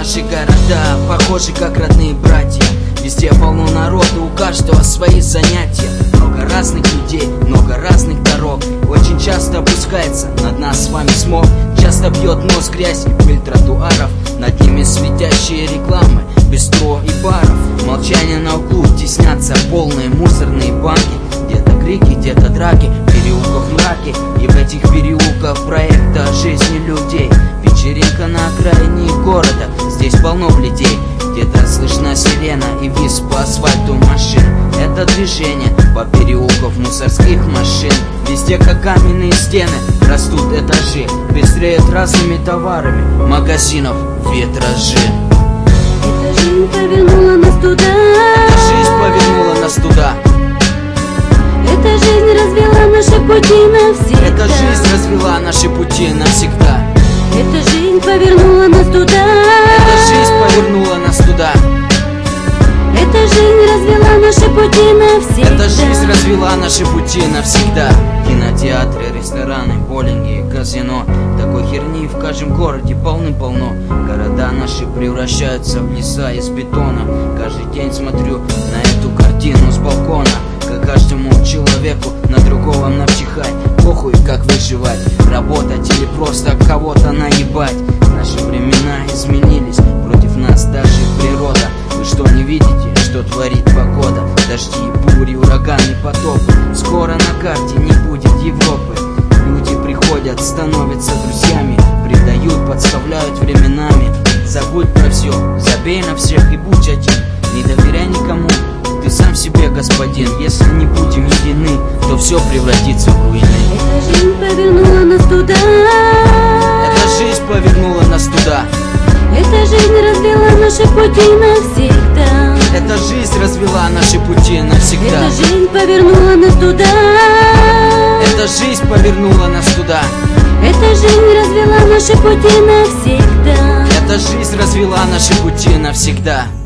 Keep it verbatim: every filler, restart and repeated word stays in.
наши города похожи как родные братья. Везде полно народу, у каждого свои занятия. Много разных людей, много разных дорог. Очень часто опускается над нас с вами смог. Часто бьет нос грязь и пыль тротуаров. Над ними светящие рекламы бистро и баров. Молчание на углу, теснятся полные мусорные банки. Где-то крики, где-то драки, в переулках мраки. И в этих переулках проекта жизни людей. Вечеринка на окраине города, здесь полно людей. Где-то слышна сирена и визг по асфальту машин. Это движение по переулкам мусорских машин. Везде как каменные стены растут этажи. Пестреют разными товарами магазинов витражи. Эта жизнь повернула нас туда. Эта жизнь повернула нас туда. Эта жизнь развела наши пути навсегда. Эта жизнь развела наши пути навсегда. Эта жизнь повернула нас туда. Эта жизнь повернула нас туда. Эта жизнь развела наши пути навсегда. Эта жизнь развела наши пути навсегда. Кинотеатры, рестораны, боулинги, казино. Такой херни в каждом городе полным-полно. Города наши превращаются в леса из бетона. Каждый день смотрю на эту картину с балкона. Как каждому человеку на другого начихать. Похуй как выживать, работать или просто кого-то наебать. Наши времена изменились, против нас даже природа. Вы что, не видите, что творит погода? Дожди, бури, ураганы, потопы. Скоро на карте не будет Европы. Люди приходят, становятся друзьями. Предают, подставляют временами. Забудь про все, забей на всех и будь один. Не доверяй никому, ты сам себе господин. Если не будем едины, то все превратится в руины. Эта жизнь повернула нас туда. Эта жизнь повернула нас туда. Эта жизнь развела наши пути навсегда. Эта жизнь развела наши пути навсегда. Эта жизнь повернула нас туда. Эта жизнь повернула нас туда. Эта жизнь развела наши пути навсегда. Эта жизнь развела наши пути навсегда.